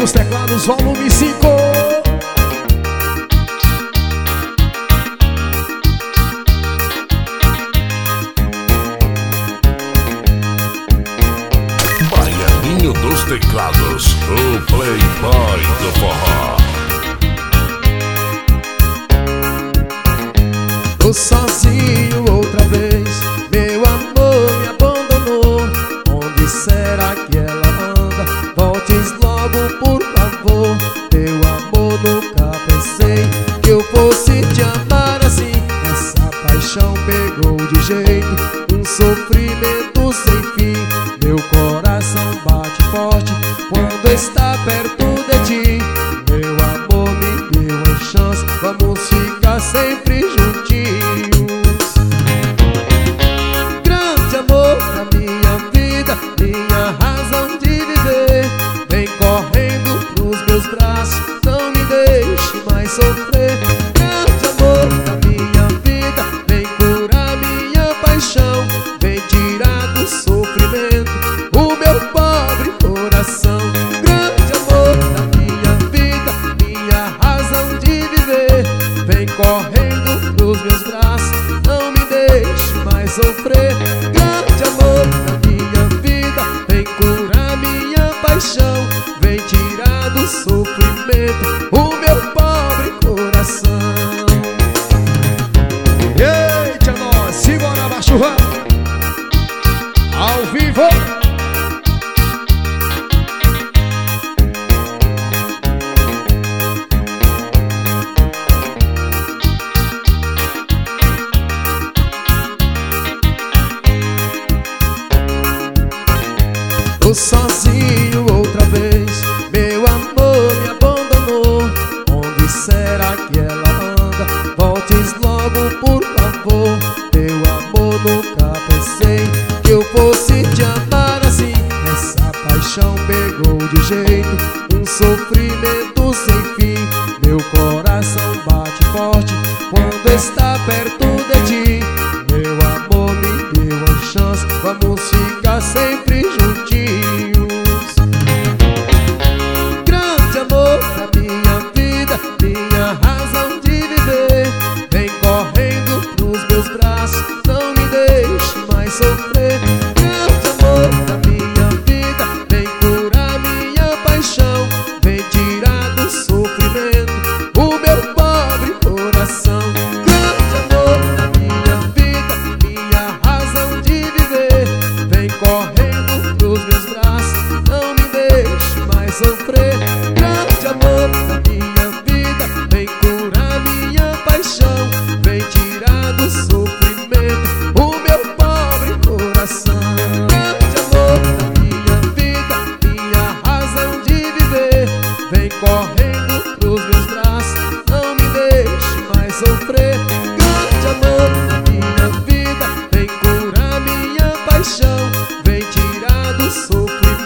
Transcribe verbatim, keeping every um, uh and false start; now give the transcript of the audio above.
dos teclados, volume cinco. Baianinho dos teclados, o playboy do forró. Tô sozinho outra vez, meu amor me abandonou. Onde será que ela anda? Voltes logo, por favor. Teu amor, nunca pensei que eu fosse te amar assim. Essa paixão pegou de jeito, um sofrimento sem fim. Meu coração bate forte quando está perto de ti. Meu amor, me dê uma chance, vamos ficar sempre juntinhos. Grande amor da minha vida, minha razão de viver, vem correndo pros meus braços, não me deixe mais sofrer. Grande amor da minha vida, vem curar minha paixão, vem tirar do sofrimento o meu pobre coração. Grande amor da minha vida, minha razão de viver, vem correndo pros meus braços, não me deixe mais sofrer. Grande amor da minha vida, vem curar minha paixão, vem tirar do sofrimento o meu pobre coração. Eita, nós, simbora, Bachurrão, ao vivo. Tô sozinho outra vez, meu amor me abandonou. Onde será que ela anda? Voltes logo, por favor. Teu amor, nunca pensei que eu fosse te amar assim. Essa paixão pegou de jeito, um sofrimento sem fim. Meu coração bate forte quando está perto de ti. Meu amor, me dê uma chance, vamos ficar sempre juntinhos. Grande amor da minha vida, minha razão de viver, vem correndo pros meus braços, não me deixe mais sofrer. Grande amor da minha vida, vem curar minha paixão, vem tirar do sofrimento o meu pobre coração. Grande amor da minha vida, minha razão de viver, vem correndo pros meus braços, não me deixe mais sofrer. Grande amor da minha vida, vem curar minha paixão, vem tirar do sofrimento o meu pobre coração. Grande amor da minha vida, minha razão de viver, vem correndo pros meus braços, não me deixe mais sofrer. Grande amor da minha vida, vem curar minha paixão, vem tirar do sofrimento